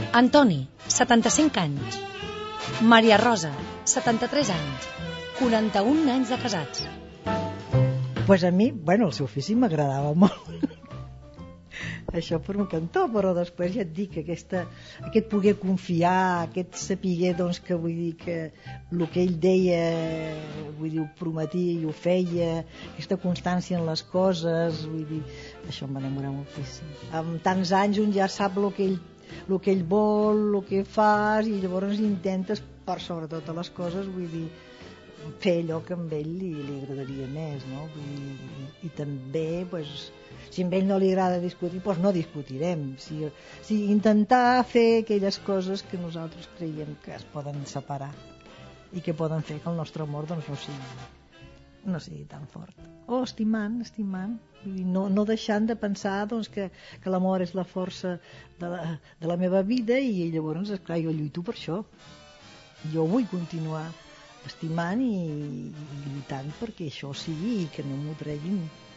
Antoni, 75 anys. Maria Rosa, 73 anys. 41 anys de casats. Pues a mi, el seu ofici m'agradava molt. Això per un cantó, però després ja et dic que aquest poder confiar, aquest saber, doncs, que vull dir que el que ell deia, vull dir, ho prometia i ho feia, aquesta constància en les coses, vull dir, això em va enamorar moltíssim. Amb tants anys un ja sap el que ell vol, el que fas, i llavors intentes, per sobre totes les coses, vull dir, fer allò que a ell li agradaria més, no? Vull dir, i també, doncs, si a ell no li agrada discutir, doncs no discutirem. Si intentar fer aquelles coses que nosaltres creiem que es poden separar i que poden fer que el nostre amor doncs, no sigui tan fort. O estimant. Vull dir, no deixant de pensar doncs, que l'amor és la força de la meva vida, i llavors, esclar, jo lluito per això. Jo vull continuar estimant i lluitant perquè això sigui i que no m'ho treguin